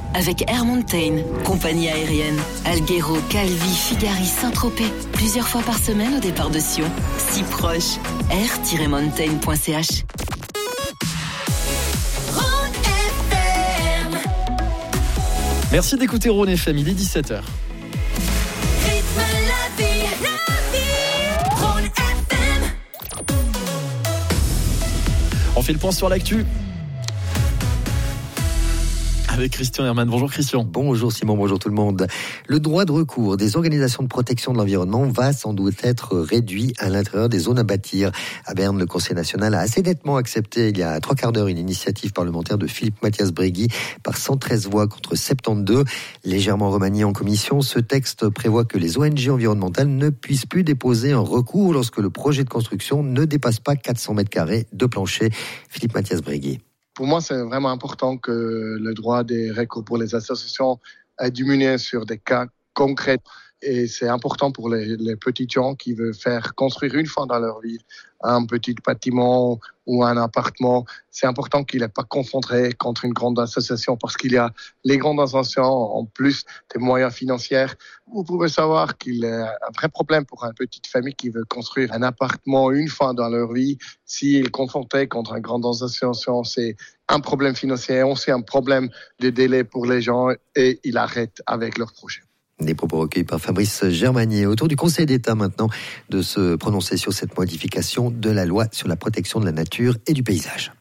avec Air Mountain, compagnie aérienne. Alghero, Calvi, Figari, Saint-Tropez. Plusieurs fois par semaine au départ de Sion. Si proche. air-mountain.ch. Merci d'écouter Rhône FM, il est 17h. On fait le point sur l'actu avec Christian Herman. Bonjour Christian. Bonjour Simon, bonjour tout le monde. Le droit de recours des organisations de protection de l'environnement va sans doute être réduit à l'intérieur des zones à bâtir. À Berne, le Conseil national a assez nettement accepté il y a 3/4 d'heure une initiative parlementaire de Philippe Mathias Bregui par 113 voix contre 72. Légèrement remanié en commission, ce texte prévoit que les ONG environnementales ne puissent plus déposer un recours lorsque le projet de construction ne dépasse pas 400 mètres carrés de plancher. Philippe Mathias Bregui. Pour moi, c'est vraiment important que le droit des recours pour les associations est diminué sur des cas concrets. Et c'est important pour les petits gens qui veulent faire construire une fois dans leur vie un petit bâtiment ou un appartement. C'est important qu'il n'est pas confronté contre une grande association parce qu'il y a les grandes associations en plus des moyens financiers. Vous pouvez savoir qu'il y a un vrai problème pour une petite famille qui veut construire un appartement une fois dans leur vie. S'il est confronté contre une grande association, c'est un problème financier, aussi un problème de délai pour les gens et ils arrêtent avec leur projet. Des propos recueillis par Fabrice Germanier. Autour du Conseil d'État maintenant de se prononcer sur cette modification de la loi sur la protection de la nature et du paysage.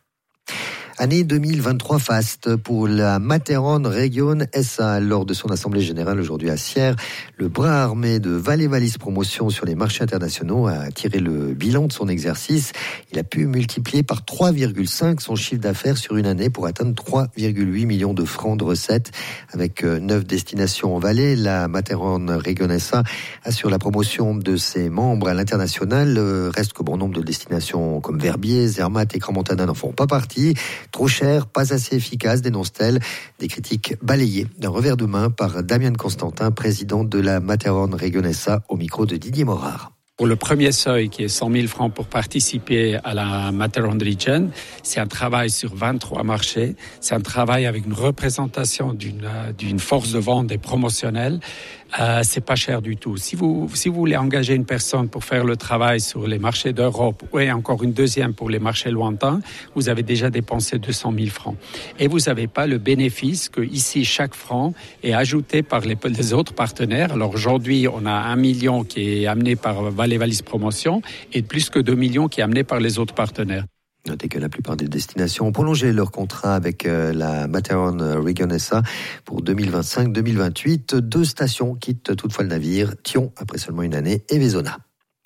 Année 2023 faste pour la Matterhorn Region SA. Lors de son assemblée générale aujourd'hui à Sierre, le bras armé de Valais Wallis Promotion sur les marchés internationaux a tiré le bilan de son exercice. Il a pu multiplier par 3,5 son chiffre d'affaires sur une année pour atteindre 3,8 millions de francs de recettes. Avec 9 destinations en Valais, la Matterhorn Region SA assure la promotion de ses membres à l'international. Reste que bon nombre de destinations comme Verbier, Zermatt et Crans-Montana n'en font pas partie. Trop cher, pas assez efficace, dénonce-t-elle. Des critiques balayées d'un revers de main par Damien Constantin, président de la Matterhorn Region SA, au micro de Didier Morard. Pour le premier seuil, qui est 100 000 francs pour participer à la Matterhorn Region, c'est un travail sur 23 marchés. C'est un travail avec une représentation d'une force de vente et promotionnelle. C'est pas cher du tout. Si vous voulez engager une personne pour faire le travail sur les marchés d'Europe et encore une deuxième pour les marchés lointains, vous avez déjà dépensé 200 000 francs. Et vous n'avez pas le bénéfice que ici, chaque franc est ajouté par les autres partenaires. Alors aujourd'hui, on a 1 million qui est amené par Valais Wallis Promotion et plus que 2 millions qui est amené par les autres partenaires. Notez que la plupart des destinations ont prolongé leur contrat avec la Matterhorn Region SA pour 2025-2028. 2 stations quittent toutefois le navire, Thion après seulement une année et Vaisonna.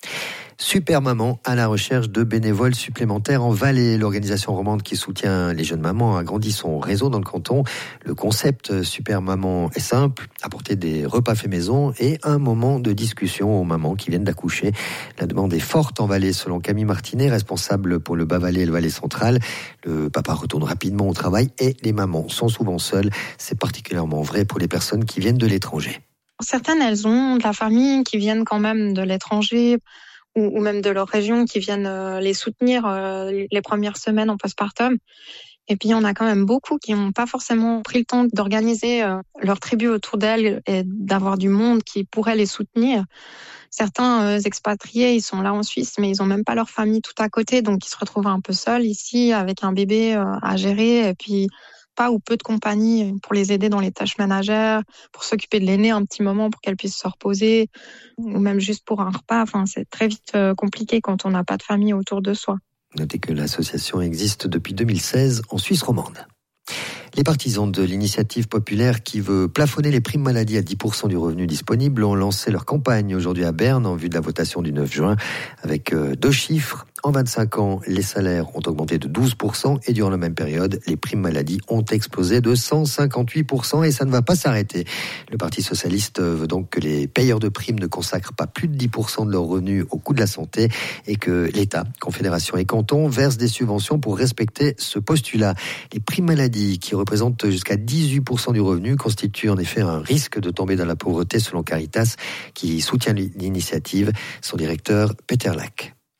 Super Maman à la recherche de bénévoles supplémentaires en Valais. L'organisation romande qui soutient les jeunes mamans a grandi son réseau dans le canton. Le concept Super Maman est simple, apporter des repas faits maison et un moment de discussion aux mamans qui viennent d'accoucher. La demande est forte en Valais selon Camille Martinet, responsable pour le Bas-Valais et le Valais central. Le papa retourne rapidement au travail et les mamans sont souvent seules. C'est particulièrement vrai pour les personnes qui viennent de l'étranger. Certaines, elles ont de la famille qui viennent quand même de l'étranger ou même de leur région qui viennent les soutenir les premières semaines en postpartum. Et puis, il y en a quand même beaucoup qui n'ont pas forcément pris le temps d'organiser leur tribu autour d'elles et d'avoir du monde qui pourrait les soutenir. Certains expatriés, ils sont là en Suisse, mais ils n'ont même pas leur famille tout à côté, donc ils se retrouvent un peu seuls ici avec un bébé à gérer et puis pas ou peu de compagnie pour les aider dans les tâches ménagères, pour s'occuper de l'aîné un petit moment pour qu'elle puisse se reposer, ou même juste pour un repas. Enfin, c'est très vite compliqué quand on n'a pas de famille autour de soi. Notez que l'association existe depuis 2016 en Suisse romande. Les partisans de l'initiative populaire qui veut plafonner les primes maladie à 10% du revenu disponible ont lancé leur campagne aujourd'hui à Berne en vue de la votation du 9 juin avec 2 chiffres. En 25 ans, les salaires ont augmenté de 12% et durant la même période, les primes maladie ont explosé de 158% et ça ne va pas s'arrêter. Le Parti socialiste veut donc que les payeurs de primes ne consacrent pas plus de 10% de leurs revenus au coût de la santé et que l'État, Confédération et Canton versent des subventions pour respecter ce postulat. Les primes maladie qui représentent jusqu'à 18% du revenu constituent en effet un risque de tomber dans la pauvreté selon Caritas qui soutient l'initiative. Son directeur, Peter Lack.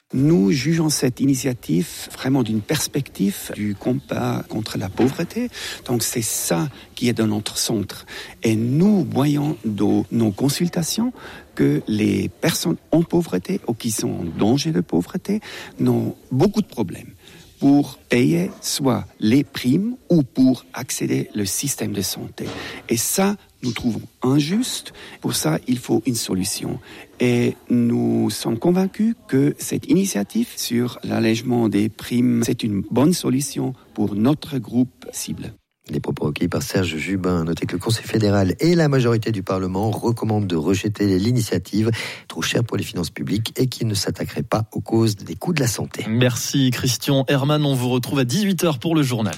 Nous jugeons cette initiative vraiment d'une perspective du combat contre la pauvreté. Donc c'est ça qui est dans notre centre. Et nous voyons dans nos consultations que les personnes en pauvreté ou qui sont en danger de pauvreté ont beaucoup de problèmes pour payer soit les primes ou pour accéder au système de santé. Et ça, nous trouvons injuste. Pour ça, il faut une solution. Et nous sommes convaincus que cette initiative sur l'allègement des primes, c'est une bonne solution pour notre groupe cible. Les propos recueillis par Serge Jubin. Notez que le Conseil fédéral et la majorité du Parlement recommandent de rejeter l'initiative, trop chère pour les finances publiques et qui ne s'attaquerait pas aux causes des coûts de la santé. Merci Christian Herman, on vous retrouve à 18h pour le journal.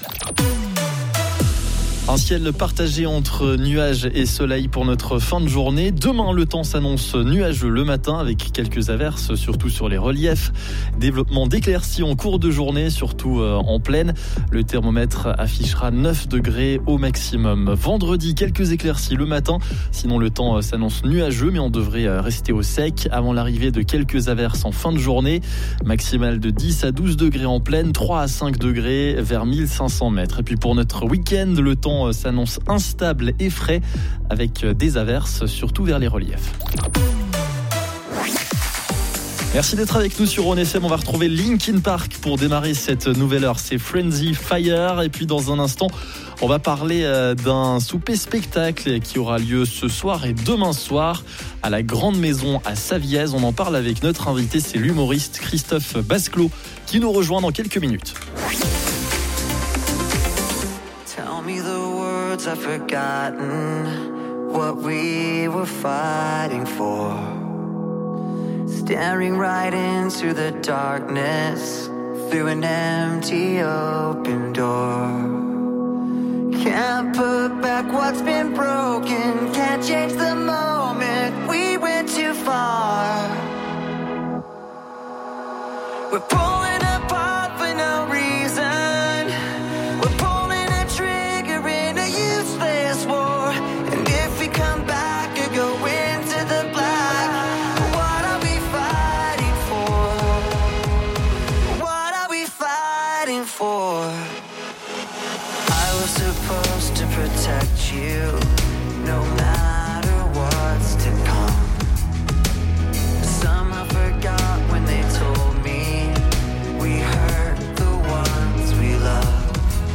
Un ciel partagé entre nuages et soleil pour notre fin de journée. Demain, le temps s'annonce nuageux le matin avec quelques averses, surtout sur les reliefs. Développement d'éclaircies en cours de journée, surtout en plaine. Le thermomètre affichera 9 degrés au maximum. Vendredi, quelques éclaircies le matin. Sinon, le temps s'annonce nuageux, mais on devrait rester au sec avant l'arrivée de quelques averses en fin de journée. Maximale de 10 à 12 degrés en plaine, 3 à 5 degrés vers 1500 mètres. Et puis pour notre week-end, le temps s'annonce instable et frais avec des averses, surtout vers les reliefs. Merci d'être avec nous sur Rhône FM. On va retrouver Linkin Park pour démarrer cette nouvelle heure. C'est Frenzy Fire. Et puis dans un instant, on va parler d'un souper spectacle qui aura lieu ce soir et demain soir à la Grande Maison à Savièse. On en parle avec notre invité, c'est l'humoriste Christophe Basclot qui nous rejoint dans quelques minutes. Tell me the words I've forgotten, what we were fighting for. Staring right into the darkness, through an empty open door. Can't put back what's been broken, can't change the moment, we went too far. We're pulling apart for no reason. Protect you, no matter what's to come. Somehow forgot when they told me we hurt the ones we love.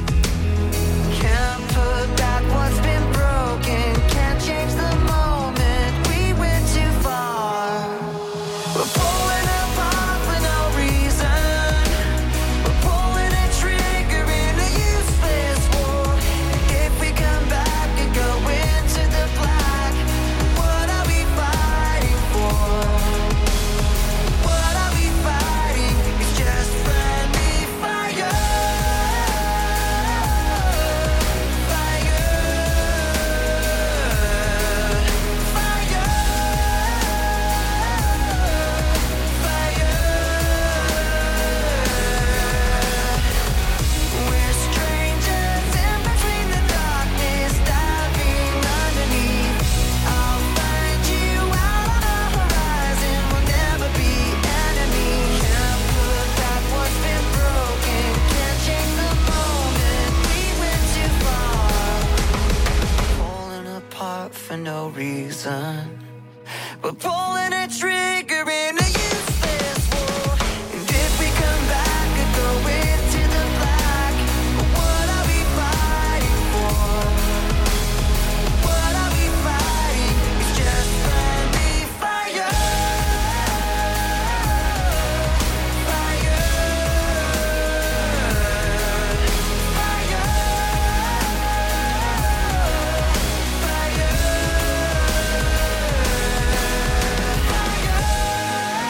Can't put back what's been broken, can't change the moment, we went too far. We're pulling apart for no reason. We're pulling a trigger in a useless war. If we come back and go into the black, what are we fighting for? What are we fighting? It's just friendly fire. Fire. Fire. Fire. We're strangers in between the darkness, diving underneath. I'll find you out on the horizon, we'll never be enemies. Can't put back what's been broken, can't change the moment, we went too far. Falling apart for no reason. We're pulling a trigger in a useless war. And if we come back and go into the black, what are we fighting for? What are we fighting? It's just friendly fire. Fire. Fire. Fire.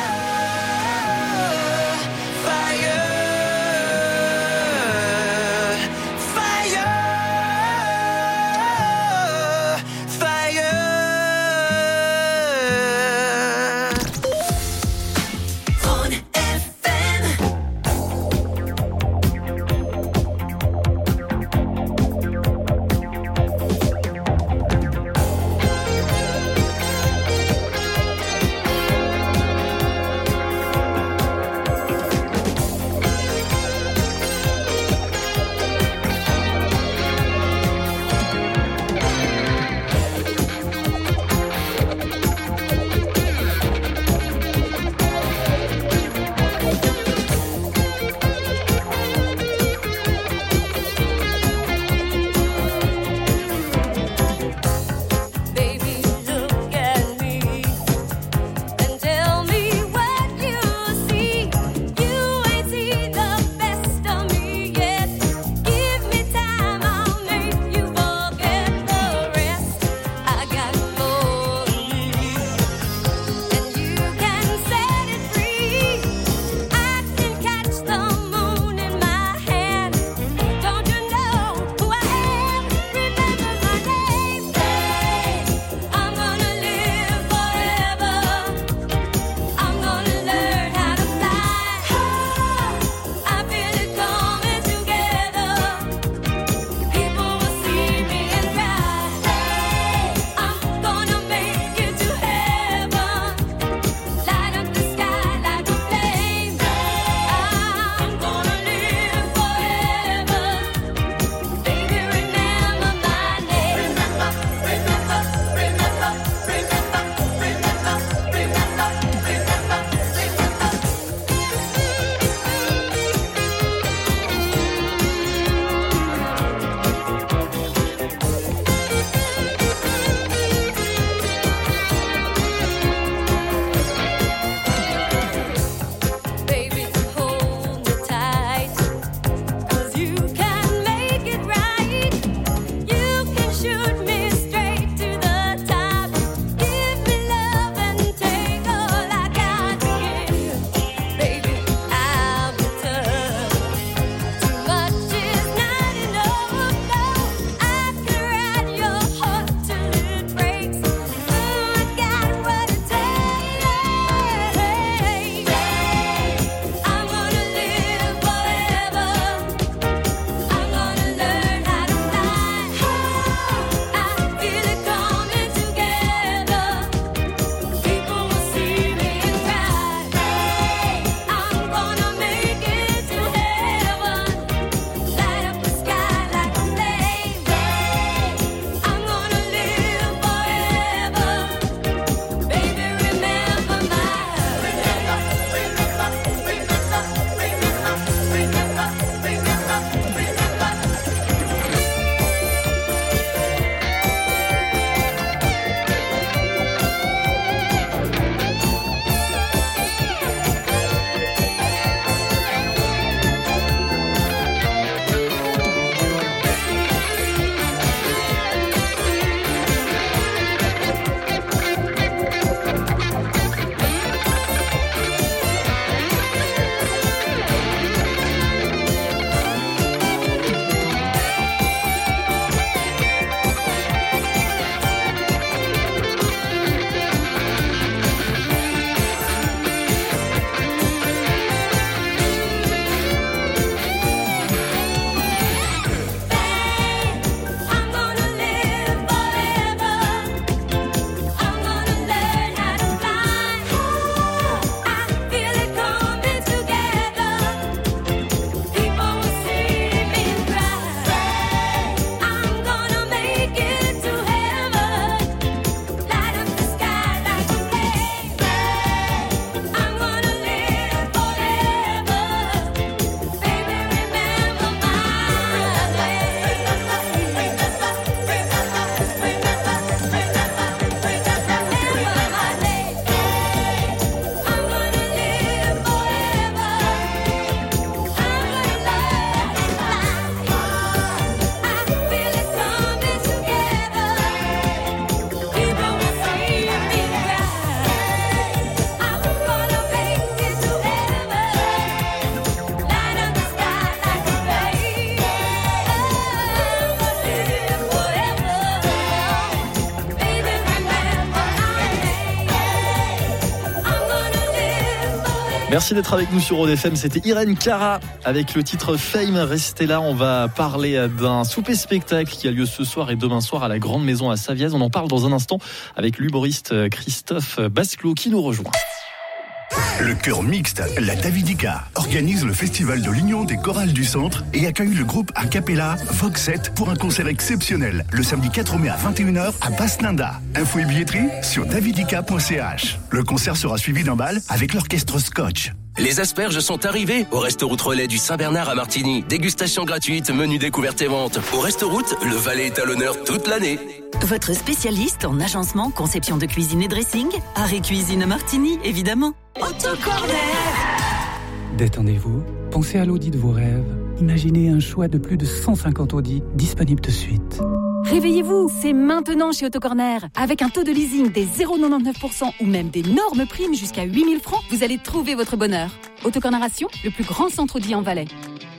Merci d'être avec nous sur Rhode FM. C'était Irène Cara avec le titre Fame. Restez là, on va parler d'un souper-spectacle qui a lieu ce soir et demain soir à la Grande Maison à Savièse. On en parle dans un instant avec l'humoriste Christophe Basclot qui nous rejoint. Le chœur mixte, la Davidica, organise le festival de l'Union des chorales du Centre et accueille le groupe a cappella Vox 7 pour un concert exceptionnel le samedi 4 mai à 21h à Basse-Linda. Info et billetterie sur davidica.ch. Le concert sera suivi d'un bal avec l'orchestre Scotch. Les asperges sont arrivées au Restaurant Relais du Saint-Bernard à Martigny. Dégustation gratuite, menu découverte et vente. Au Restaurant, le Valais est à l'honneur toute l'année. Votre spécialiste en agencement, conception de cuisine et dressing, Art et Cuisine Martigny, évidemment. Autocorner. Détendez-vous, pensez à l'audit de vos rêves. Imaginez un choix de plus de 150 audits disponibles de suite. Réveillez-vous, c'est maintenant chez Autocorner. Avec un taux de leasing des 0,99% ou même d'énormes primes jusqu'à 8 000 francs, vous allez trouver votre bonheur. Autocorneration, le plus grand centre Audi en Valais.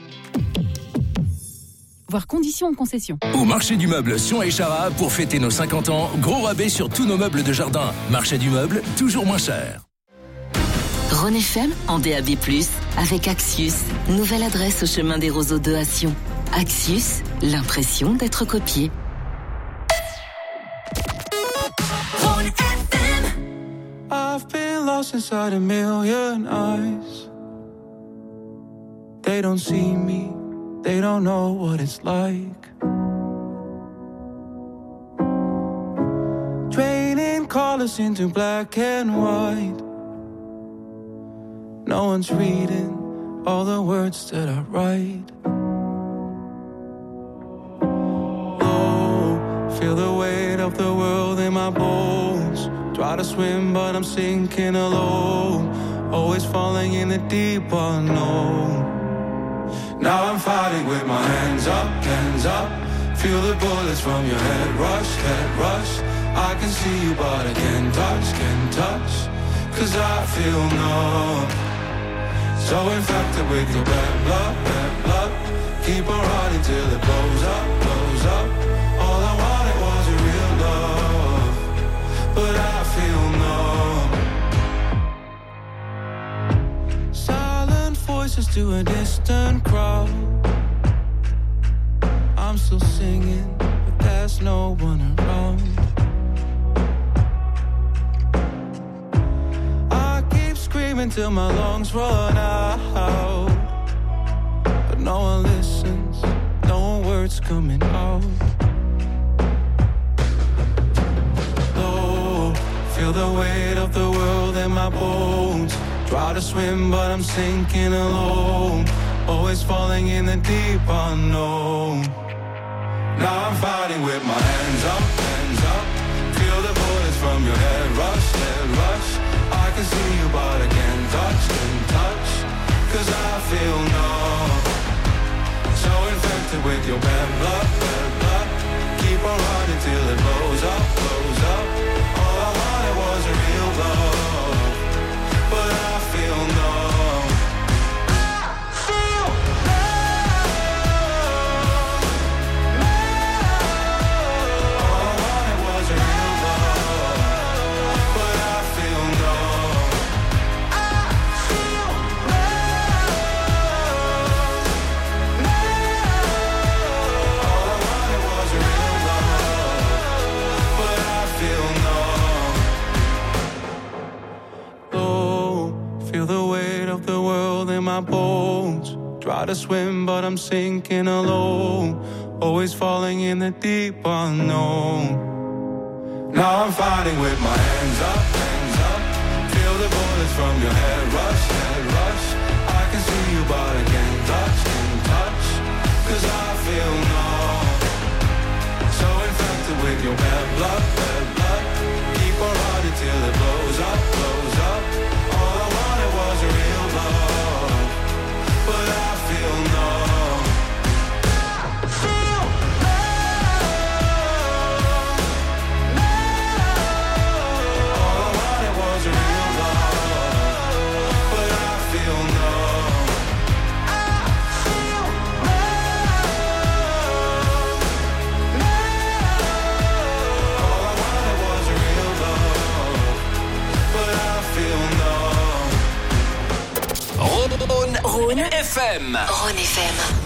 Voir conditions en concession. Au marché du meuble Sion et Chara, pour fêter nos 50 ans, gros rabais sur tous nos meubles de jardin. Marché du meuble, toujours moins cher. Rhône FM en DAB+, avec Axius. Nouvelle adresse au chemin des Roseaux 2 à Sion. Axius, l'impression d'être copié. Rhône FM. I've been lost inside a million eyes. They don't see me, they don't know what it's like. Draining colors into black and white. No one's reading all the words that I write. Oh, feel the weight of the world in my bones. Try to swim but I'm sinking alone. Always falling in the deep unknown. Now I'm fighting with my hands up, hands up. Feel the bullets from your head rush, head rush. I can see you but I can't touch. Cause I feel numb. So infected with your bad blood. Keep on running till it blows up. All I wanted was a real love, but I feel numb. Silent voices to a distant crowd. I'm still singing, but there's no one around. Till my lungs run out, but no one listens, no words coming out. Oh, feel the weight of the world in my bones. Try to swim but I'm sinking alone. Always falling in the deep unknown. Now I'm fighting with my hands up. Feel the bullets from your head rush. I can see you but I can't touch. Cause I feel numb. So infected with your bad blood. Keep on running till it blows up. All I wanted was a real love, but I feel numb. All I wanted was a real love, but I feel numb. My bones. Try to swim but I'm sinking alone. Always falling in the deep unknown. Now I'm fighting with my hands up. Feel the bullets from your head rush. I can see you but I can't touch. Cause I feel numb. So infected with your bad blood. Keep on running till it blows up. All I wanted was a real love, but I feel numb. Feel numb. All I wanted was a real love, but I feel numb. Feel numb. All I wanted was a real love. Rhône FM. Rhône FM.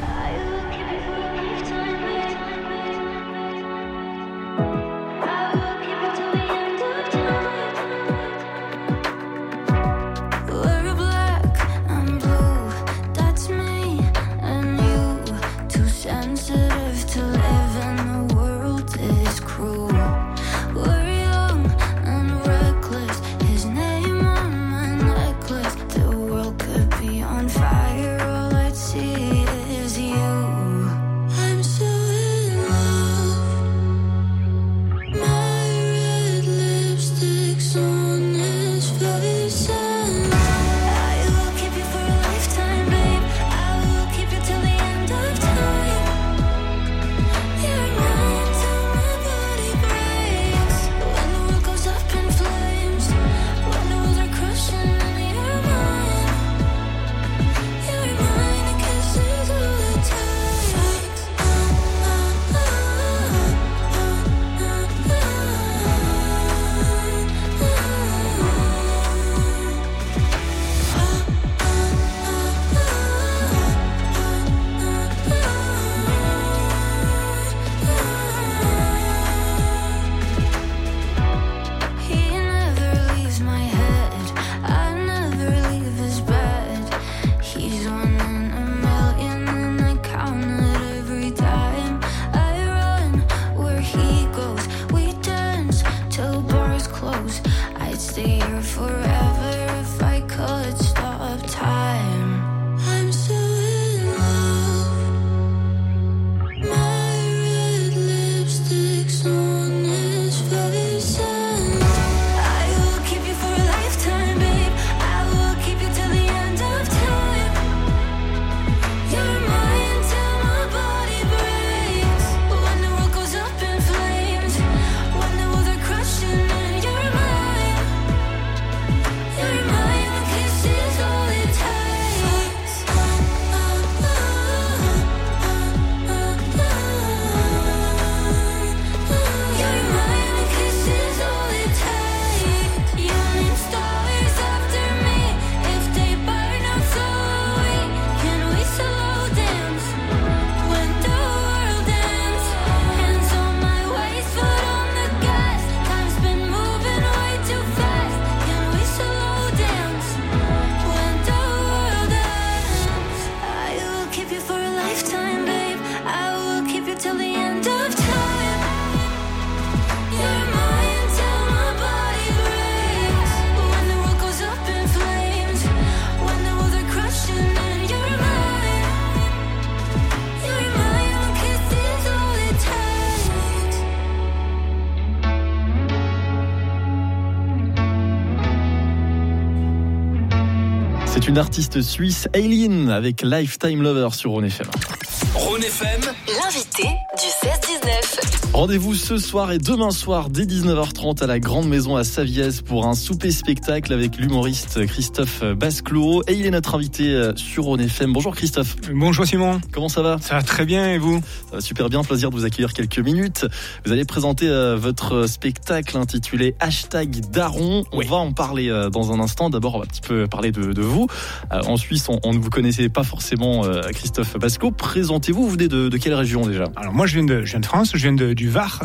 C'est une artiste suisse, Aileen, avec Lifetime Lover sur Rhône FM. Rhône FM, l'invité du 16-19. Rendez-vous ce soir et demain soir dès 19h30 à la Grande Maison à Savièse pour un souper-spectacle avec l'humoriste Christophe Basclot. Et il est notre invité sur Rhône FM. Bonjour Christophe. Bonjour Simon. Comment ça va ? Ça va très bien et vous ? Ça va super bien, plaisir de vous accueillir quelques minutes. Vous allez présenter votre spectacle intitulé #Daron. On va en parler dans un instant. D'abord, on va un petit peu parler de vous. En Suisse, on ne vous connaissait pas forcément Christophe Basclot. Présentez-vous, vous venez de quelle région déjà ? Alors moi je viens de France, je viens du Var,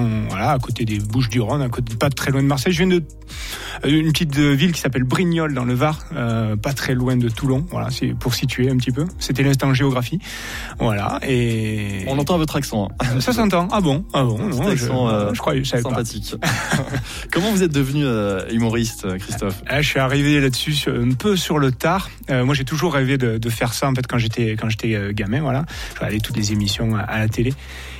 à côté des Bouches-du-Rhône, pas très loin de Marseille. Je viens d'une petite ville qui s'appelle Brignoles dans le Var, pas très loin de Toulon. Voilà, c'est pour situer un petit peu. C'était l'instant géographie. Voilà, et on entend votre accent. Hein. Ça s'entend. Ah bon. Non, accent, je croyais, je savais sympathique. Comment vous êtes devenu humoriste, Christophe ? Je suis arrivé là-dessus un peu sur le tard. Moi, j'ai toujours rêvé de faire ça en fait quand j'étais gamin. Voilà, je regardais toutes les émissions à la télé.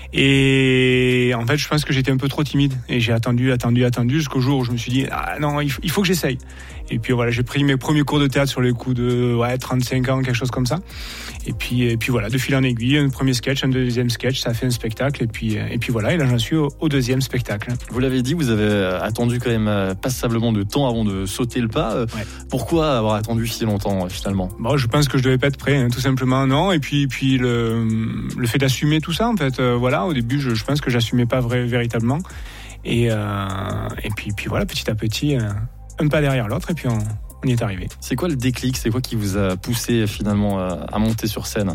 Et en fait, je pense que j'étais un peu trop timide et j'ai attendu jusqu'au jour où je me suis dit non, il faut que j'essaye. Et puis voilà, j'ai pris mes premiers cours de théâtre sur les coups de 35 ans, quelque chose comme ça. Et puis voilà, de fil en aiguille, un premier sketch, un deuxième sketch, ça a fait un spectacle et puis voilà, et là j'en suis au deuxième spectacle. Vous l'avez dit, vous avez attendu quand même passablement de temps avant de sauter le pas. Ouais. Pourquoi avoir attendu si longtemps finalement ? Bon, je pense que je devais pas être prêt, tout simplement, non. Et puis le fait d'assumer tout ça, en fait, voilà, au début je pense que j'assumais pas véritablement. Et puis voilà, petit à petit, un pas derrière l'autre, et puis on y est arrivé. C'est quoi le déclic? C'est quoi qui vous a poussé finalement à monter sur scène?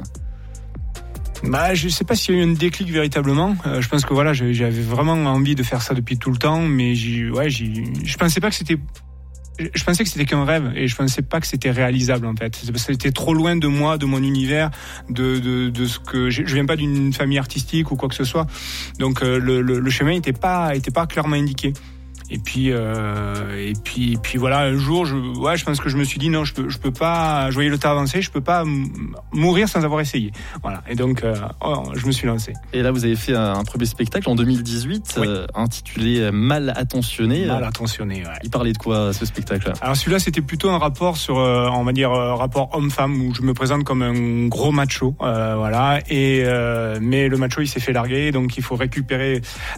Je sais pas s'il y a eu un déclic véritablement. Je pense que voilà, j'avais vraiment envie de faire ça depuis tout le temps, mais je pensais pas que c'était. Je pensais que c'était qu'un rêve et je pensais pas que c'était réalisable en fait. C'était trop loin de moi, de mon univers, de ce que je viens pas d'une famille artistique ou quoi que ce soit. Donc le chemin était pas clairement indiqué. Et puis voilà, un jour, je pense que je me suis dit non, je peux pas. Je voyais le temps avancer, je peux pas mourir sans avoir essayé. Voilà. Et donc, je me suis lancé. Et là, vous avez fait un premier spectacle en 2018, oui. Intitulé Mal attentionné. Mal attentionné. Ouais. Il parlait de quoi ce spectacle? Alors celui-là, c'était plutôt un rapport sur, on va dire, rapport homme-femme où je me présente comme un gros macho, voilà. Mais le macho, il s'est fait larguer, donc il faut récupérer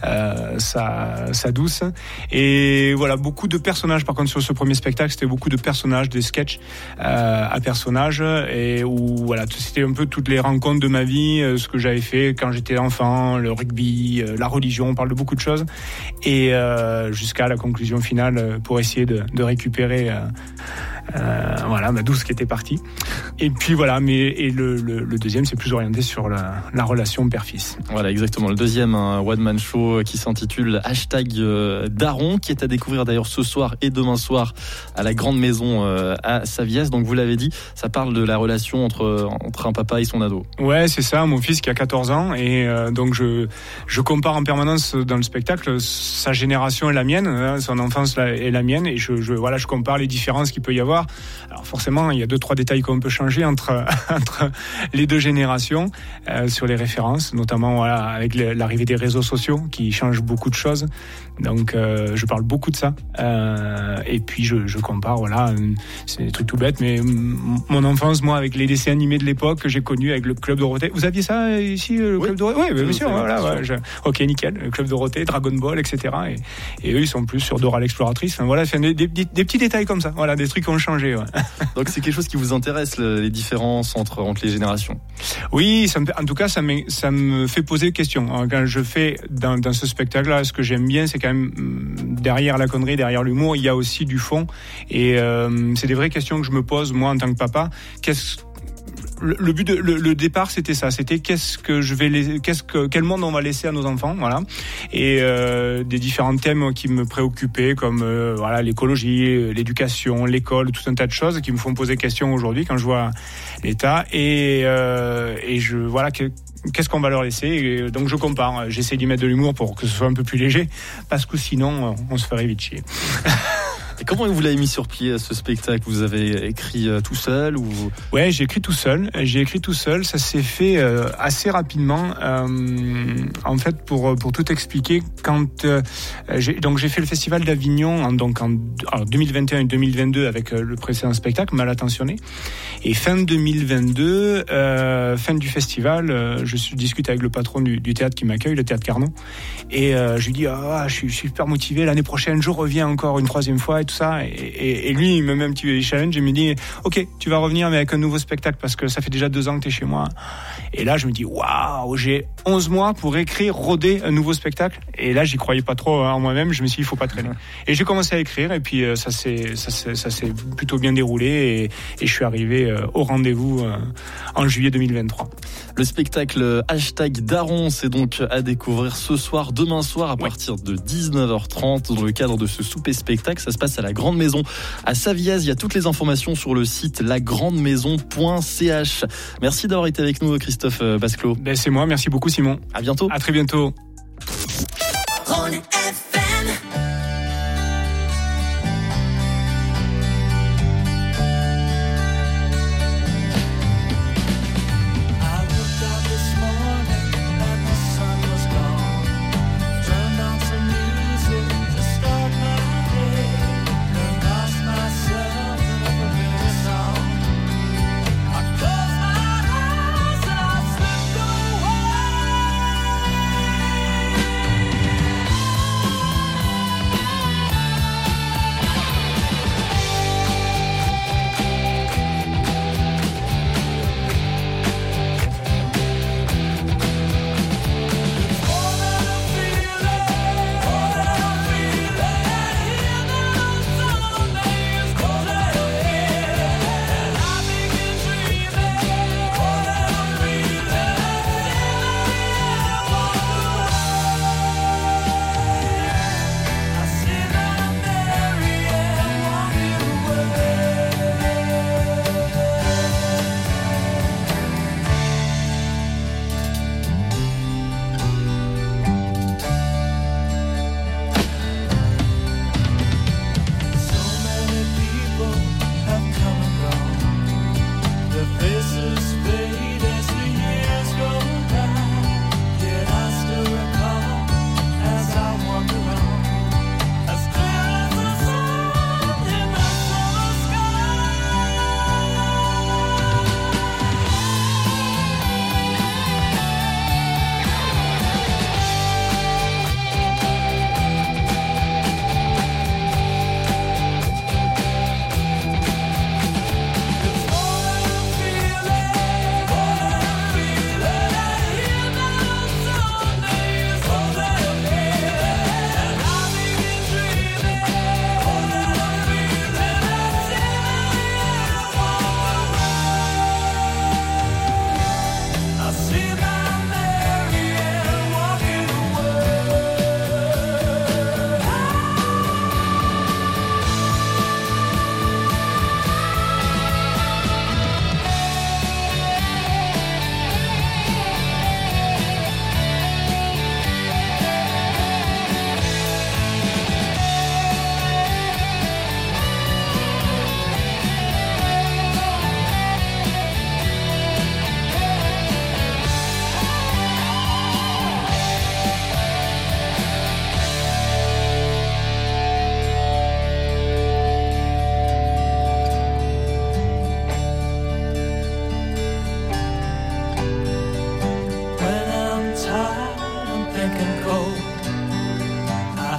sa douce. Et voilà, beaucoup de personnages. Par contre, sur ce premier spectacle, c'était beaucoup de personnages, des sketchs à personnages, et où voilà, c'était un peu toutes les rencontres de ma vie, ce que j'avais fait quand j'étais enfant, le rugby, la religion. On parle de beaucoup de choses, et jusqu'à la conclusion finale pour essayer de récupérer. Voilà, ma douce qui était partie. Et puis voilà, et le deuxième, c'est plus orienté sur la relation père-fils. Voilà, exactement. Le deuxième, un one-man show qui s'intitule #Daron, qui est à découvrir d'ailleurs ce soir et demain soir à la Grande Maison à Saviès. Donc vous l'avez dit, ça parle de la relation entre un papa et son ado. Ouais, c'est ça, mon fils qui a 14 ans, et donc je compare en permanence dans le spectacle sa génération et la mienne, son enfance et la mienne, et je compare les différences qu'il peut y avoir. Alors forcément, il y a 2-3 détails qu'on peut changer entre les deux générations sur les références, notamment voilà, avec l'arrivée des réseaux sociaux qui changent beaucoup de choses. Donc je parle beaucoup de ça, et puis je compare, voilà, c'est des trucs tout bêtes, mais mon enfance, moi, avec les dessins animés de l'époque que j'ai connus avec le Club Dorothée. Vous aviez ça ici, le Club Dorothée? Oui, bien sûr, voilà. Ouais, ok, nickel, le Club Dorothée, Dragon Ball, etc. Et eux, ils sont plus sur Dora l'exploratrice. Enfin, voilà, c'est des petits détails comme ça, voilà, des trucs qui ont changé. Ouais. Donc c'est quelque chose qui vous intéresse, les différences entre les générations? Oui, en tout cas, ça me fait poser des questions. Quand je fais dans ce spectacle-là, ce que j'aime bien, c'est quand même derrière la connerie, derrière l'humour, il y a aussi du fond. Et c'est des vraies questions que je me pose, moi, en tant que papa. Le but le départ, c'était ça, c'était quel monde on va laisser à nos enfants, voilà. Et des différents thèmes qui me préoccupaient, comme voilà, l'écologie, l'éducation, l'école, tout un tas de choses qui me font poser question aujourd'hui quand je vois l'État, et voilà, qu'est-ce qu'on va leur laisser. Et donc je compare, j'essaie d'y mettre de l'humour pour que ce soit un peu plus léger, parce que sinon on se ferait vite chier. Et comment vous l'avez mis sur pied, ce spectacle? Vous avez écrit tout seul ou... Ouais, j'ai écrit tout seul. Ça s'est fait assez rapidement. En fait, pour tout expliquer, quand j'ai fait le festival d'Avignon en 2021 et 2022 avec le précédent spectacle, Mal attentionné. Et fin 2022, fin du festival, je discute avec le patron du théâtre qui m'accueille, le théâtre Carnot. Et je lui dis, je suis super motivé. L'année prochaine, je reviens encore une troisième fois. Tout ça, et lui il me met un petit challenge, il me dit ok, tu vas revenir mais avec un nouveau spectacle parce que ça fait déjà 2 ans que t'es chez moi. Et là je me dis waouh, j'ai 11 mois pour roder un nouveau spectacle, et là j'y croyais pas trop en moi-même. Je me suis dit il faut pas traîner, et j'ai commencé à écrire, et puis ça s'est plutôt bien déroulé, et je suis arrivé au rendez-vous en juillet 2023. Le spectacle #Daron, c'est donc à découvrir ce soir, demain soir à partir de 19h30 dans le cadre de ce souper spectacle. Ça se passe à la Grande Maison à Savièse. Il y a toutes les informations sur le site lagrandemaison.ch. Merci d'avoir été avec nous, Christophe Basclot. C'est moi, merci beaucoup Simon. À bientôt. À très bientôt.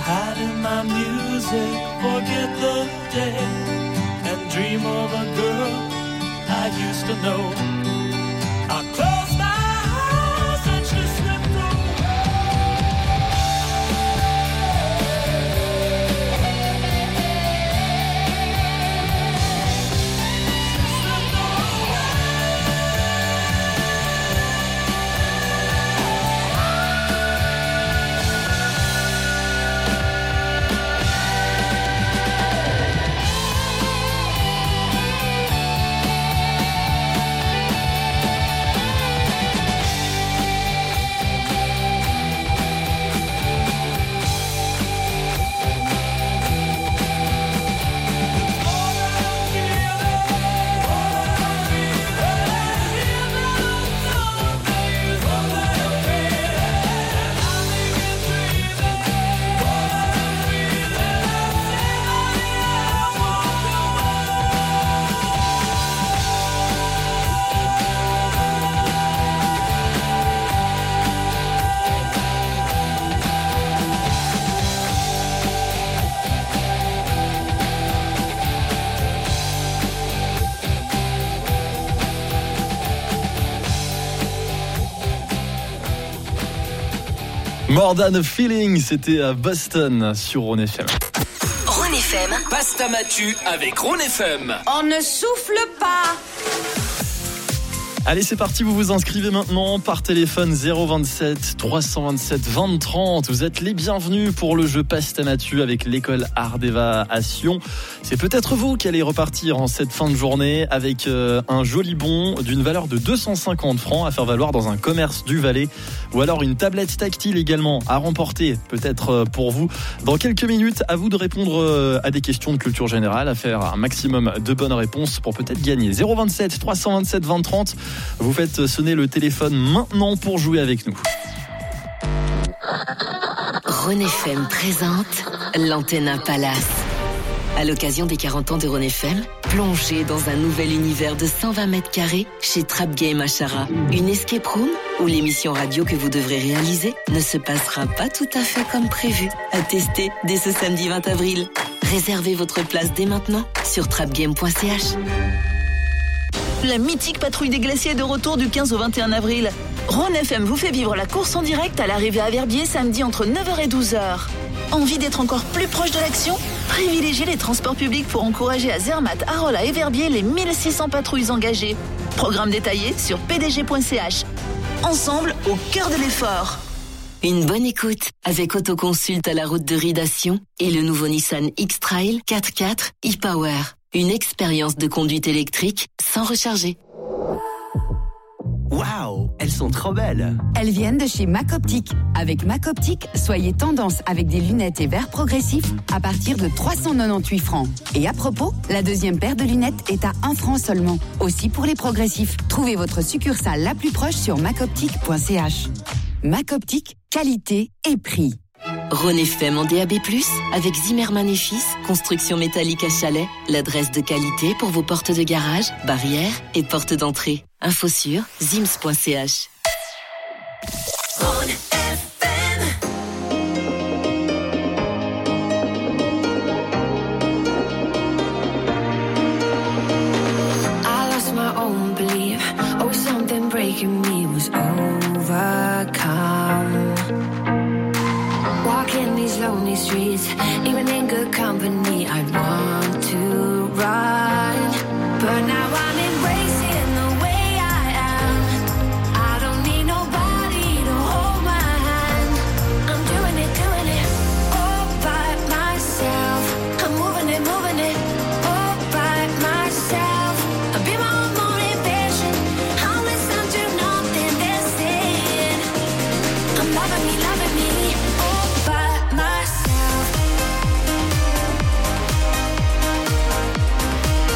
Hiding my music, forget the day, and dream of a girl I used to know. I close my eyes and she slipped More Than a Feeling, c'était à Boston sur Rhône FM. Rhône FM. Pasta Matu avec Rhône FM. On ne souffle pas. Allez, c'est parti, vous vous inscrivez maintenant par téléphone 027 327 2030. Vous êtes les bienvenus pour le jeu Pasta Matu avec l'école Ardeva à Sion. C'est peut-être vous qui allez repartir en cette fin de journée avec un joli bon d'une valeur de 250 francs à faire valoir dans un commerce du Valais, ou alors une tablette tactile également à remporter, peut-être pour vous. Dans quelques minutes, à vous de répondre à des questions de culture générale, à faire un maximum de bonnes réponses pour peut-être gagner. 027 327 2030. Vous faites sonner le téléphone maintenant pour jouer avec nous. Rhône FM présente l'Antenna Palace. À l'occasion des 40 ans de Rhône FM, plongez dans un nouvel univers de 120 mètres carrés chez Trap Game à Chara. Une escape room où l'émission radio que vous devrez réaliser ne se passera pas tout à fait comme prévu. À tester dès ce samedi 20 avril. Réservez votre place dès maintenant sur trapgame.ch. La mythique patrouille des glaciers est de retour du 15 au 21 avril. Rhône FM vous fait vivre la course en direct à l'arrivée à Verbier samedi entre 9h et 12h. Envie d'être encore plus proche de l'action ? Privilégiez les transports publics pour encourager à Zermatt, Arolla et Verbier les 1600 patrouilles engagées. Programme détaillé sur pdg.ch. Ensemble, au cœur de l'effort. Une bonne écoute avec Autoconsulte à la route de Ridation et le nouveau Nissan X-Trail 4x4 e-Power. Une expérience de conduite électrique sans recharger. Waouh, elles sont trop belles. Elles viennent de chez Mac Optique. Avec Mac Optique, soyez tendance avec des lunettes et verres progressifs à partir de 398 francs. Et à propos, la deuxième paire de lunettes est à 1 franc seulement. Aussi pour les progressifs. Trouvez votre succursale la plus proche sur macoptique.ch. Mac Optique, qualité et prix. Rhône FM en DAB+, avec Zimmermann et Fils, construction métallique à Chalais, l'adresse de qualité pour vos portes de garage, barrières et portes d'entrée. Info sur zims.ch. Rhône FM. I lost my own belief. Oh, something breaking me was overcome. Walking these lonely streets, even in good company, I want to run. But now I'm embracing the way I am. I don't need nobody to hold my hand. I'm doing it all by myself. I'm moving it all by myself. I'll be my own motivation. I'll listen to nothing they're saying. I'm loving me all by myself.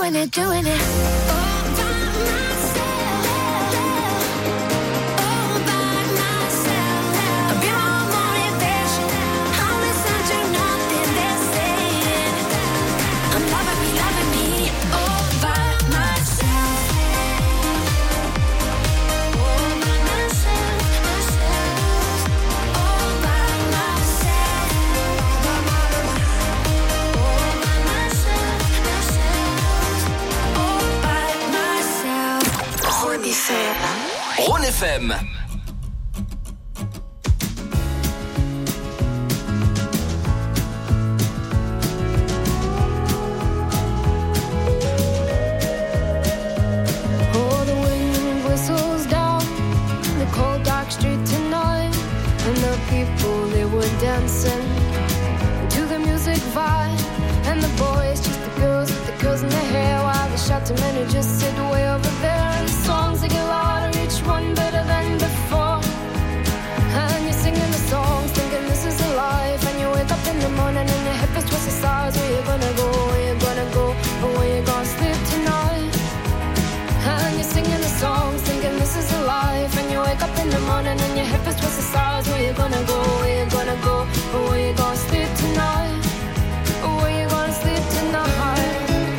doing it, doing it. All by myself. All by myself. A pure motivation. I'll listen to nothing they're saying. I'm loving me all by myself. All by myself, myself. All by myself. All by myself, myself. All by myself. Rhône FM. Rhône FM. Oh, the wind whistles down the cold dark street tonight, and the people they were dancing to the music vibe, and the boys just the girls with the curls in their hair, while the shouting men who just sit way over there. And the songs they get louder, each one better than before. And you're singing the songs, thinking this is a life. And you wake up in the morning and your hip is twisted sides. Where you gonna go? Where you gonna go? Or where you gonna sleep tonight? And you're singing the songs, thinking this is a life. And you wake up in the morning and your hip is twisted sides. Where you gonna go? Where you gonna go? Or where you gonna sleep tonight? Or where you gonna sleep tonight?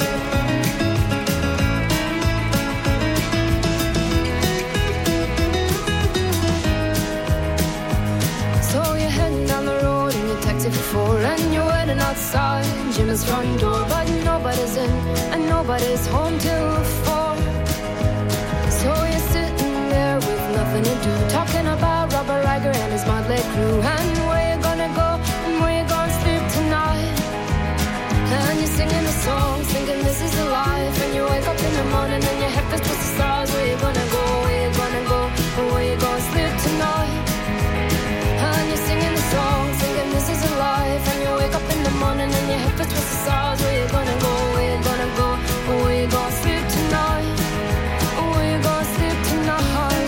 So you're heading down the road in your taxi for four, and you're waiting outside Jim's front door, but nobody's in and nobody's home till 4. So you're sitting there with nothing to do, talking about Robert Riger and his motley crew, and where you gonna go and where you gonna sleep tonight. And you're singing the songs, thinking this is a life. And you wake up in the morning and your head is twisted stars. Where you gonna go? Where you gonna go? Or where you gonna sleep tonight? And you're singing the songs, thinking this is a life. And you wake up in the morning and your hip is twisted stars. Where you gonna go? Where you gonna go? Or where you gonna sleep tonight? Or where you gonna sleep tonight?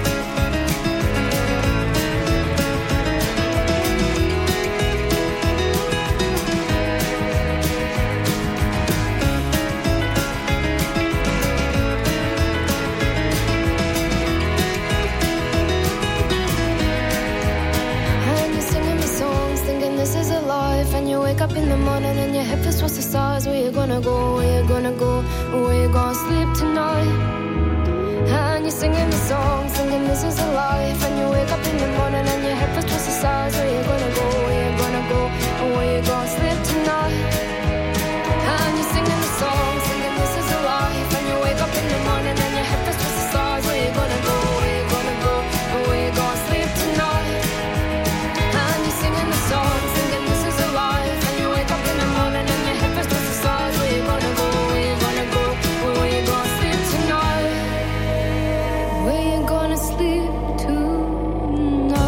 And you're singing the songs, thinking this is a life. And you wake up in the morning and your hip is towards the stars. Where you gonna go? Where you gonna go? Where you gonna sleep tonight? And you're singing the songs, thinking this is a life. And you wake up in the morning and your hip is towards the stars. Where you gonna go? Where you gonna go? Where you gonna sleep tonight? And you're singing the songs, thinking this is a life. And you wake up in the morning and your hip is towards the stars. Where you gonna go? Where you gonna go? Where you gonna sleep tonight? And you're singing the songs, thinking this is a life. And you wake up in the morning and your hip is twisted the stars. Where you gonna go? Where you gonna go? Where you gonna sleep tonight? Where you gonna sleep tonight?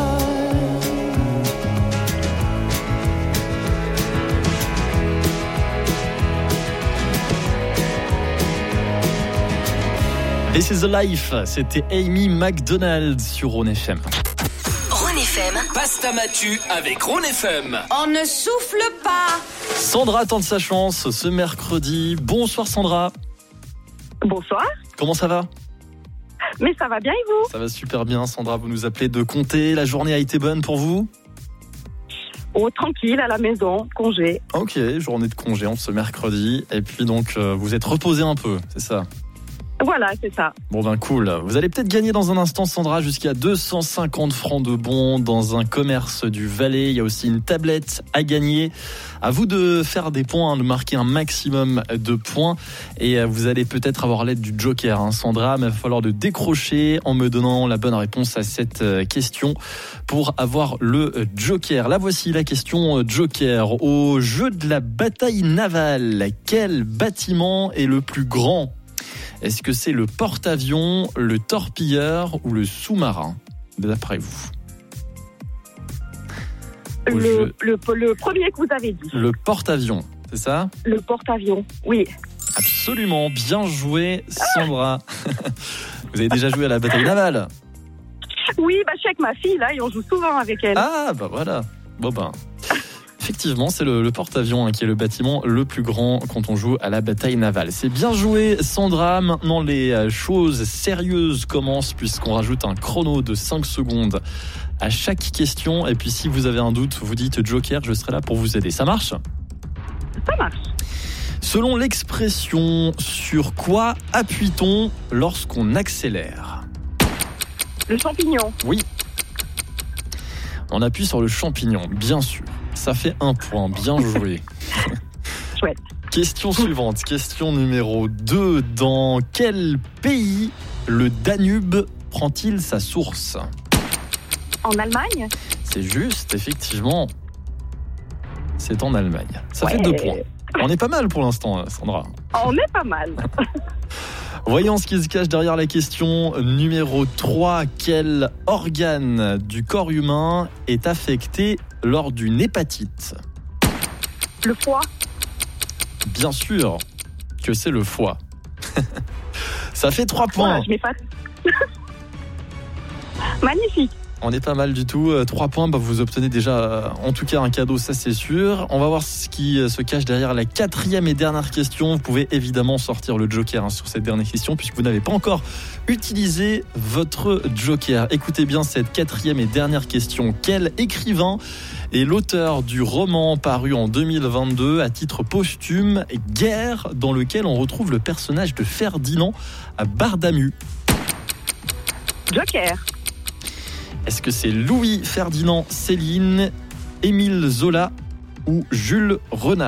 This is the life, c'était Amy McDonald sur Rhône FM. Rhône FM. Passe ta matu avec Rhône FM. On ne souffle pas. Sandra tente sa chance ce mercredi. Bonsoir Sandra. Bonsoir. Comment ça va? Mais ça va bien et vous? Ça va super bien Sandra, vous nous appelez de Comté. La journée a été bonne pour vous? Oh, tranquille, à la maison, congé. Ok, journée de congé en ce mercredi. Et puis donc vous êtes reposé un peu, c'est ça? Voilà, c'est ça. Bon ben cool. Vous allez peut-être gagner dans un instant Sandra jusqu'à 250 francs de bons dans un commerce du Valais. Il y a aussi une tablette à gagner. À vous de faire des points, de marquer un maximum de points. Et vous allez peut-être avoir l'aide du Joker, hein, Sandra. Mais il va falloir de décrocher en me donnant la bonne réponse à cette question pour avoir le Joker. Là voici la question Joker. Au jeu de la bataille navale, quel bâtiment est le plus grand ? Est-ce que c'est le porte-avions, le torpilleur ou le sous-marin, d'après vous? Le premier que vous avez dit. Le porte-avions, c'est ça? Le porte-avions, oui. Absolument, bien joué Sandra. Vous avez déjà joué à la bataille navale? Oui, je suis avec ma fille là et on joue souvent avec elle. Ah bah voilà. Bon ben. Effectivement, c'est le porte-avions qui est le bâtiment le plus grand quand on joue à la bataille navale. C'est bien joué, Sandra. Maintenant, les choses sérieuses commencent puisqu'on rajoute un chrono de 5 secondes à chaque question. Et puis, si vous avez un doute, vous dites Joker, je serai là pour vous aider. Ça marche ? Ça marche. Selon l'expression, sur quoi appuie-t-on lorsqu'on accélère ? Le champignon. Oui. On appuie sur le champignon, bien sûr. Ça fait 1 point, bien joué. Chouette. Question suivante, question numéro 2. Dans quel pays le Danube prend-il sa source ? En Allemagne ? C'est juste, effectivement. C'est en Allemagne. Ça fait Ouais. 2 points. On est pas mal pour l'instant, Sandra. On est pas mal. Voyons ce qui se cache derrière la question numéro 3. Quel organe du corps humain est affecté lors d'une hépatite ? Le foie. Bien sûr que c'est le foie. Ça fait 3 points. Voilà, je m'efface. Magnifique. On est pas mal du tout. 3 points, vous obtenez déjà en tout cas un cadeau, ça c'est sûr. On va voir ce qui se cache derrière la 4e et dernière question. Vous pouvez évidemment sortir le joker sur cette dernière question puisque vous n'avez pas encore utilisé votre joker. Écoutez bien cette 4e et dernière question. Quel écrivain est l'auteur du roman paru en 2022 à titre posthume Guerre, dans lequel on retrouve le personnage de Ferdinand à Bardamu ? Joker. Est-ce que c'est Louis-Ferdinand Céline, Émile Zola ou Jules Renard ?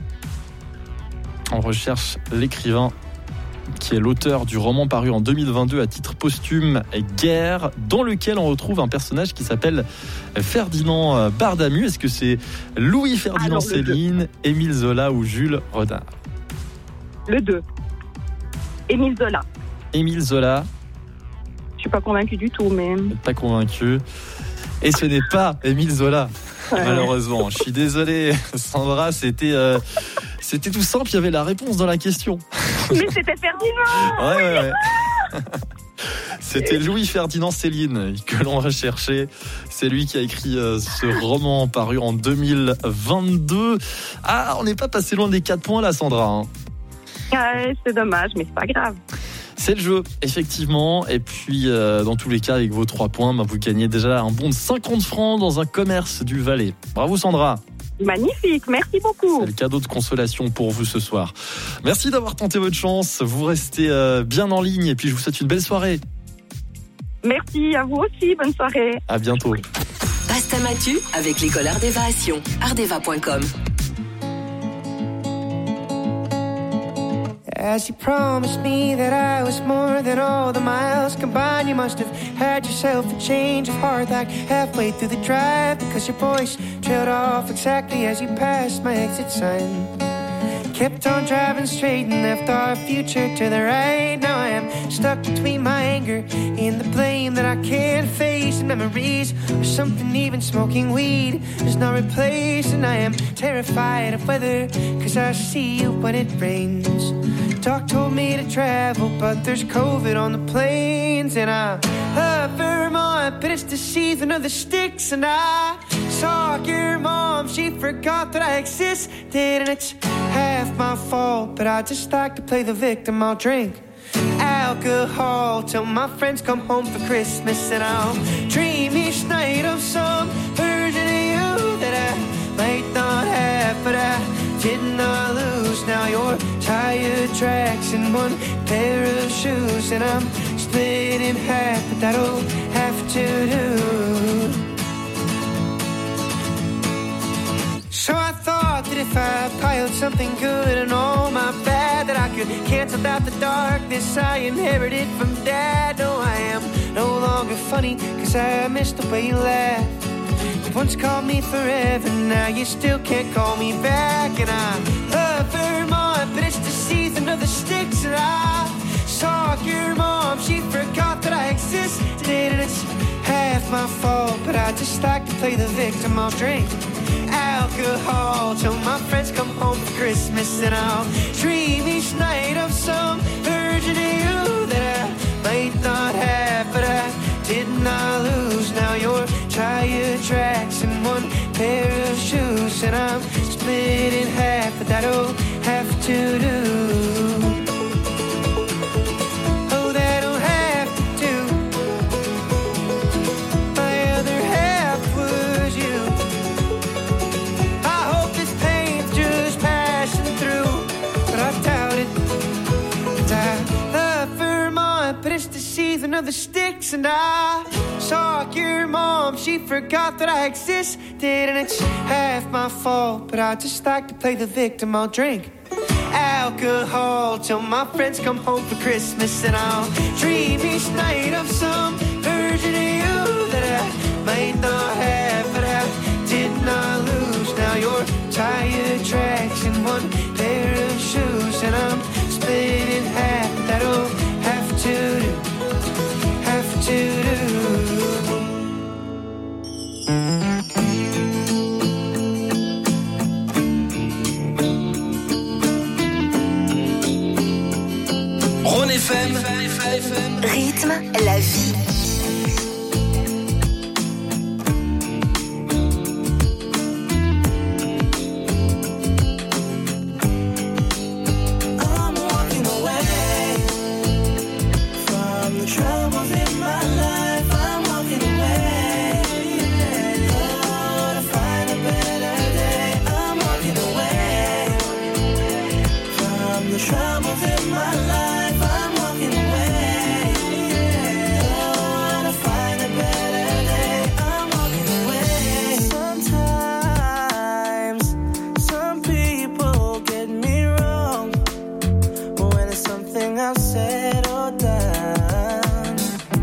On recherche l'écrivain qui est l'auteur du roman paru en 2022 à titre posthume Guerre, dans lequel on retrouve un personnage qui s'appelle Ferdinand Bardamu. Est-ce que c'est Louis-Ferdinand Céline, Émile Zola ou Jules Renard ? Le 2. Émile Zola. Émile Zola. Je suis pas convaincue du tout, mais... Pas convaincu. Et ce n'est pas Émile Zola, malheureusement. Je suis désolé, Sandra, c'était tout simple, il y avait la réponse dans la question. Mais c'était Ferdinand. Ouais. C'était Louis-Ferdinand Céline que l'on recherchait. C'est lui qui a écrit ce roman paru en 2022. Ah, on n'est pas passé loin des 4 points là, Sandra. Ouais, c'est dommage, mais c'est pas grave. C'est le jeu, effectivement. Et puis, dans tous les cas, avec vos 3 points, vous gagnez déjà un bon de 50 francs dans un commerce du Valais. Bravo, Sandra. Magnifique, merci beaucoup. C'est le cadeau de consolation pour vous ce soir. Merci d'avoir tenté votre chance. Vous restez bien en ligne et puis je vous souhaite une belle soirée. Merci à vous aussi, bonne soirée. À bientôt. Pasta Matu avec l'école Ardeva à Sion, ardeva.com. As you promised me that I was more than all the miles combined, you must have had yourself a change of heart like halfway through the drive, because your voice trailed off exactly as you passed my exit sign. Kept on driving straight and left our future to the right. Now I am stuck between my anger and the blame that I can't face, and memories or something even smoking weed is not replaced. And I am terrified of weather, cause I see you when it rains. Doc told me to travel, but there's COVID on the planes. And I love Vermont, but it's the season of the sticks. And I saw your mom, she forgot that I existed. And it's half my fault, but I just like to play the victim. I'll drink alcohol till my friends come home for Christmas. And I'll dream each night of some version of you that I might not have, but I did not lose. Now you're tire tracks and one pair of shoes, and I'm split in half, but that'll have to do. So I thought that if I piled something good and all my bad, that I could cancel out the darkness I inherited from Dad. No, I am no longer funny, cause I missed the way you laughed. You once called me forever, now you still can't call me back. And I love Vermont, but it's the season of the sticks. And I saw your mom, she forgot that I existed. And it's half my fault, but I just like to play the victim. I'll drink alcohol till my friends come home for Christmas. And I'll dream each night of some version of you that I might not have, but I did not lose. Now you're tire tracks and one pair of shoes, shoes, and I'm split in half, but that'll have to do. Oh, that'll have to do. My other half was you. I hope this pain's just passing through, but I doubt it. And I love Vermont, but it's the season of the sticks, and I saw your mom, she forgot that I existed, and it's half my fault, but I just like to play the victim. I'll drink alcohol till my friends come home for Christmas, and I'll dream each night of some version of you that I might not have, but I did not lose. Now you're tire tracks and one pair of shoes, and I'm split in half, but that'll have to do, have to do. Rhône FM. Rythme la vie. I'm walking away from the troubles in my life. I'm walking away, oh, to find a better day. I'm walking away from the troubles in my life. I'm walking away, oh, to find a better day. I'm walking away. Sometimes some people get me wrong when it's something I've said or done.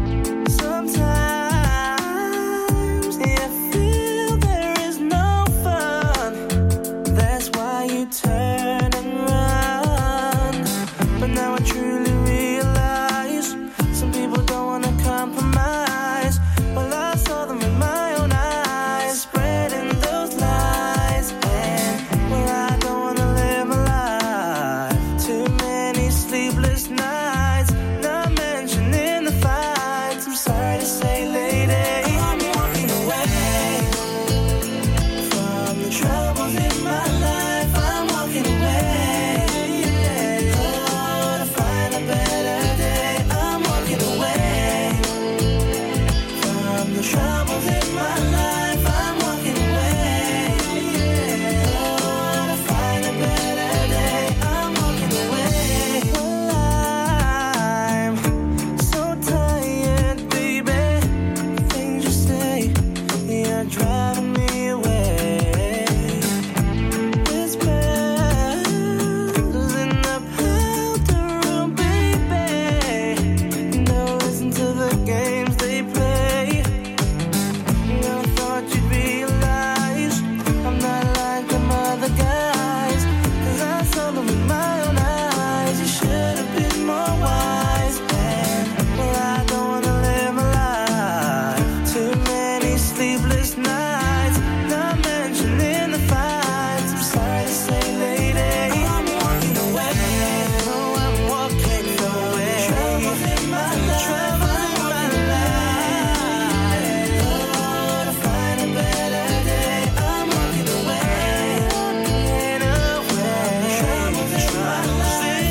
Sometimes you feel there is no fun. That's why you turn and run. But now I truly realize some people don't want to compromise. Well, I saw them with my own eyes, spreading those lies. And well, I don't want to live my life. Too many sleepless nights, not mentioning the fights. I'm sorry to say, lady, I'm walking away from the troubles in my life. I'm walking away, oh, to find a better day. I'm walking away from the troubles in my life. I'm walking away, oh, to find a better day. I'm walking away. Well, I'm so tired, baby. Things you say, you're driving me away. It's bells in the powder room, baby. No, listen to the games they play. I thought you'd realize I'm not like them other guys, 'cause I saw them with my own eyes. You should have been more wise. And well, I don't wanna live my life. Too many sleepless nights, not mentioning the fights. I'm sorry to say, lady, I'm walking away. No, I'm walking away. Troubles in my life. Troubles in my life. Oh, to find a better day. I'm walking away. Walking away. Troubles in my life.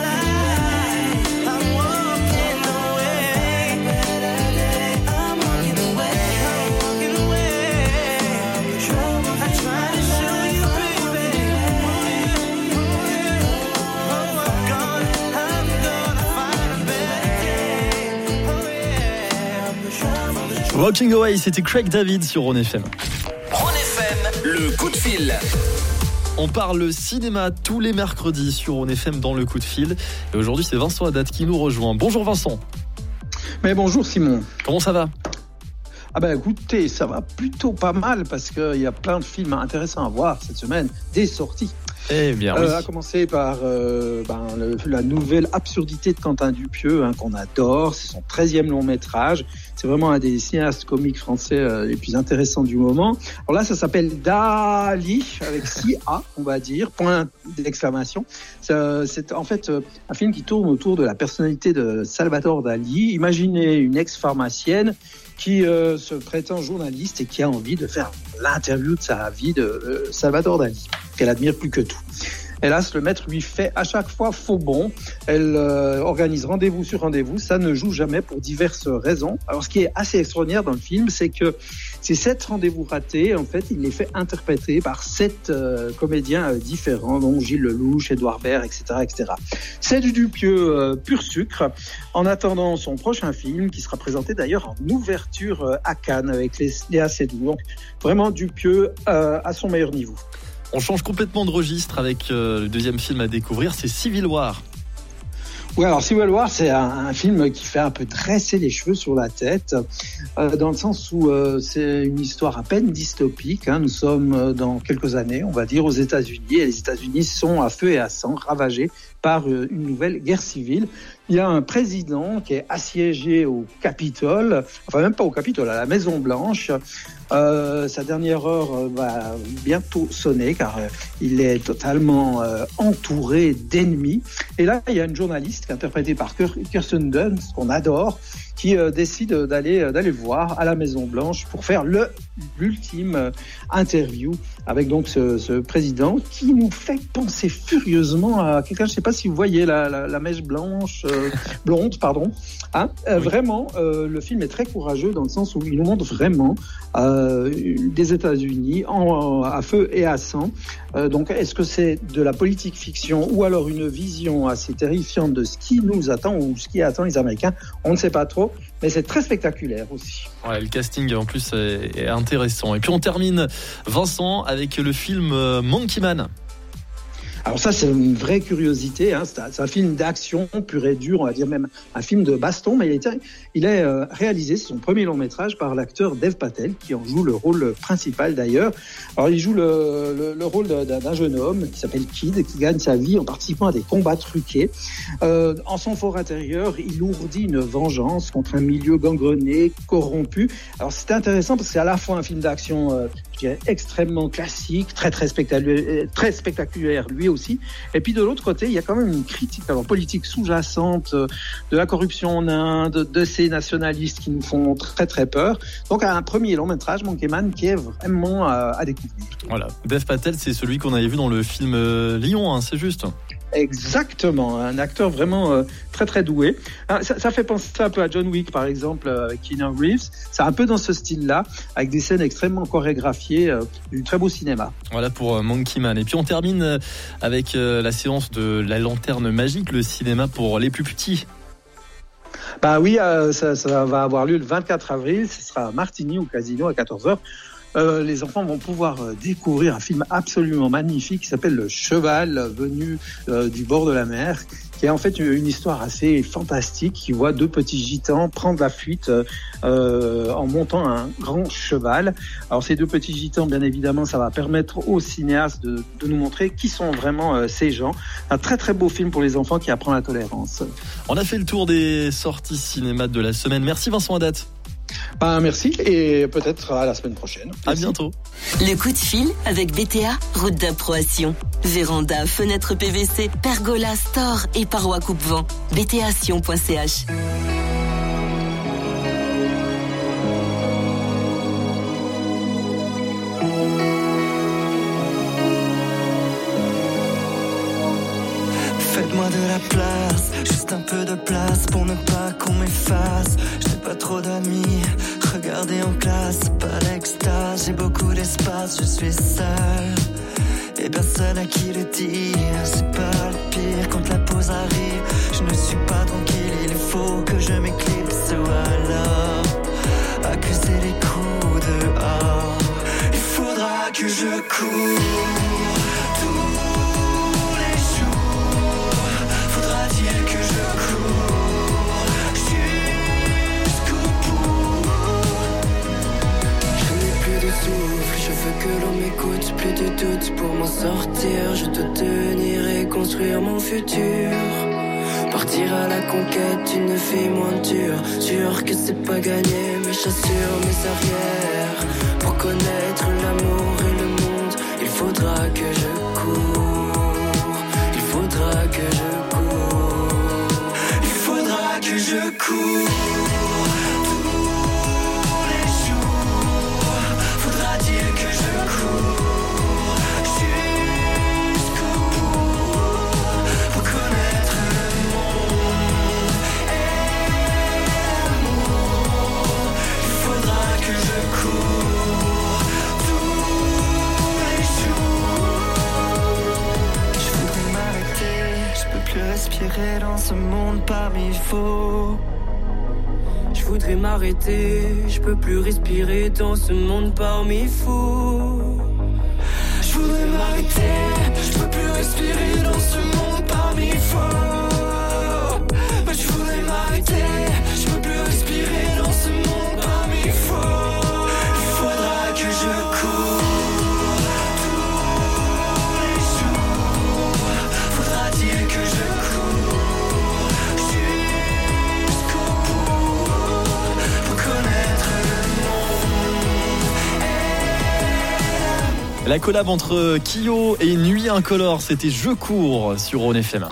I'm walking away. Better day. I'm walking away. I'm walking away. Troubles. I try to show you, baby. Oh, I'm gonna find a better day. Oh yeah. Troubles. Walking Away, c'était Craig David sur Rhône FM. Rhône FM, le coup de fil. On parle cinéma tous les mercredis sur Rhône FM dans le coup de fil. Et aujourd'hui, c'est Vincent Haddad qui nous rejoint. Bonjour Vincent. Mais bonjour Simon. Comment ça va ? Ah ben écoutez, ça va plutôt pas mal parce qu'il y a plein de films intéressants à voir cette semaine, des sorties. Eh bien, oui. À commencer par la nouvelle absurdité de Quentin Dupieux, qu'on adore. C'est son 13e long métrage. C'est vraiment un des cinéastes comiques français les plus intéressants du moment. Alors là, ça s'appelle Dali, avec 6 A, on va dire, point d'exclamation. C'est en fait un film qui tourne autour de la personnalité de Salvatore Dali. Imaginez une ex-pharmacienne qui se prétend journaliste et qui a envie de faire l'interview de sa vie de Salvador Dali, qu'elle admire plus que tout. Hélas, le maître lui fait à chaque fois faux bond. Elle organise rendez-vous sur rendez-vous. Ça ne joue jamais pour diverses raisons. Alors, ce qui est assez extraordinaire dans le film, c'est que ces 7 rendez-vous ratés, en fait, il les fait interpréter par 7 comédiens différents, dont Gilles Lelouch, Édouard Baird, etc., etc. C'est du Dupieux pur sucre. En attendant son prochain film, qui sera présenté d'ailleurs en ouverture à Cannes avec Léa Seydoux. Donc, vraiment Dupieux à son meilleur niveau. On change complètement de registre avec le deuxième film à découvrir, c'est Civil War. Oui, alors Civil War, c'est un film qui fait un peu dresser les cheveux sur la tête, dans le sens où c'est une histoire à peine dystopique. Nous sommes dans quelques années, on va dire, aux États-Unis, et les États-Unis sont à feu et à sang, ravagés par une nouvelle guerre civile. Il y a un président qui est assiégé au Capitole, enfin même pas au Capitole, à la Maison Blanche. Sa dernière heure va bientôt sonner car il est totalement entouré d'ennemis. Et là, il y a une journaliste qui est interprétée par Kirsten Dunst, qu'on adore, qui décide d'aller le voir à la Maison Blanche pour faire l'ultime interview avec donc ce président qui nous fait penser furieusement à quelqu'un. Je ne sais pas si vous voyez la mèche blanche, blonde, pardon. Oui. Vraiment, le film est très courageux dans le sens où il nous montre vraiment des États-Unis à feu et à sang. Donc, est-ce que c'est de la politique fiction ou alors une vision assez terrifiante de ce qui nous attend ou ce qui attend les Américains? On ne sait pas trop, mais c'est très spectaculaire aussi. Ouais, le casting en plus est intéressant. Et puis on termine, Vincent, avec le film Monkey Man. Alors ça, c'est une vraie curiosité. C'est un film d'action pur et dur, on va dire même un film de baston, mais il est réalisé, c'est son premier long métrage, par l'acteur Dev Patel, qui en joue le rôle principal d'ailleurs. Alors il joue le rôle d'un jeune homme qui s'appelle Kid, qui gagne sa vie en participant à des combats truqués. En son fort intérieur, il ourdit une vengeance contre un milieu gangrené, corrompu. Alors c'est intéressant parce que c'est à la fois un film d'action je dirais extrêmement classique, très spectaculaire lui aussi. Et puis de l'autre côté, il y a quand même une critique politique sous-jacente de la corruption en Inde, de ces nationalistes qui nous font très très peur. Donc un premier long métrage, Monkey Man, qui est vraiment à découvrir. Voilà, Dev Patel, c'est celui qu'on avait vu dans le film Lion, c'est juste. Exactement, un acteur vraiment très très doué. Ça fait penser un peu à John Wick par exemple avec Keanu Reeves. C'est un peu dans ce style-là, avec des scènes extrêmement chorégraphiées, du très beau cinéma. Voilà pour Monkey Man. Et puis on termine avec la séance de la lanterne magique, le cinéma pour les plus petits. Bah oui, ça va avoir lieu le 24 avril. Ce sera à Martigny au Casino à 14h. Les enfants vont pouvoir découvrir un film absolument magnifique qui s'appelle Le Cheval venu du bord de la mer, qui est en fait une histoire assez fantastique qui voit 2 petits gitans prendre la fuite en montant un grand cheval. Alors ces 2 petits gitans, bien évidemment, ça va permettre aux cinéastes de nous montrer qui sont vraiment ces gens. Un très très beau film pour les enfants qui apprend la tolérance. On a fait le tour des sorties cinéma de la semaine. Merci Vincent Haddad. Merci et peut-être à la semaine prochaine. À bientôt. Le coup de fil avec BTA, route d'approbation. Véranda, fenêtre PVC, pergola, store et parois coupe-vent. btation.ch. Faites-moi de la place, juste un peu de place pour ne pas qu'on m'efface. Je n'ai pas trop d'amis, regardez en classe, pas l'extase. J'ai beaucoup d'espace, je suis seul et personne à qui le dire. C'est pas le pire quand la pause arrive. Je ne suis pas tranquille, il faut que je m'éclipse ou alors accuser les coups dehors. Il faudra que je cours. Je veux que l'on m'écoute, plus de doutes pour m'en sortir. Je dois tenir et construire mon futur. Partir à la conquête d'une vie moins dure. Sûr que c'est pas gagné, mes chassures, mes arrières. Pour connaître l'amour et le monde, il faudra que je cours. Il faudra que je cours. Il faudra que je cours. comme il faut. Je voudrais m'arrêter, je peux plus respirer dans ce monde parmi fous. Je voudrais m'arrêter, je peux plus respirer dans ce monde parmi fous. Je voudrais m'arrêter, je peux plus respirer dans ce monde parmi fous. Il faudra que je cours tous les jours. Faudra-t-il que je cours jusqu'au bout pour connaître le monde. La collab entre Kyo et Nuit Incolore, c'était Je cours sur Rhône FM.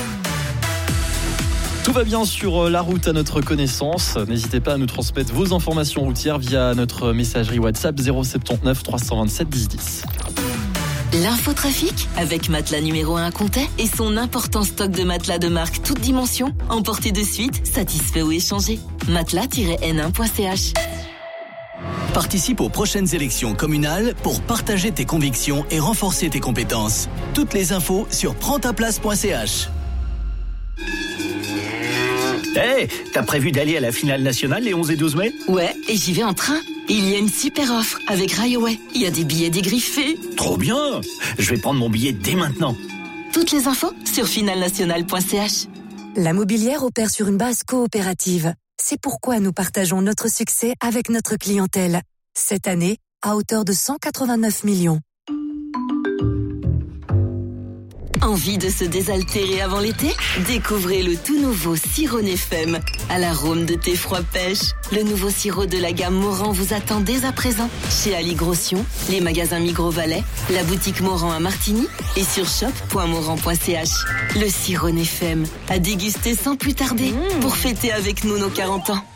Tout va bien sur la route à notre connaissance. N'hésitez pas à nous transmettre vos informations routières via notre messagerie WhatsApp 079 327 10 10. L'infotrafic avec Matelas numéro 1 à Comté et son important stock de matelas de marque toute dimension. Emportez de suite, satisfait ou échangé. Matelas-n1.ch. Participe aux prochaines élections communales pour partager tes convictions et renforcer tes compétences. Toutes les infos sur prendstaplace.ch. Hey, t'as prévu d'aller à la finale nationale les 11 et 12 mai ? Ouais, et j'y vais en train. Il y a une super offre avec Railway. Il y a des billets dégriffés. Trop bien ! Je vais prendre mon billet dès maintenant. Toutes les infos sur finalnationale.ch. La Mobilière opère sur une base coopérative. C'est pourquoi nous partageons notre succès avec notre clientèle. Cette année, à hauteur de 189 millions. Envie de se désaltérer avant l'été ? Découvrez le tout nouveau sirop FM. À l'arôme de thé froid pêche, le nouveau sirop de la gamme Morand vous attend dès à présent chez Ali Grossion, les magasins Migros Valais, la boutique Morand à Martigny et sur shop.morand.ch. Le sirop FM à déguster sans plus tarder pour fêter avec nous nos 40 ans.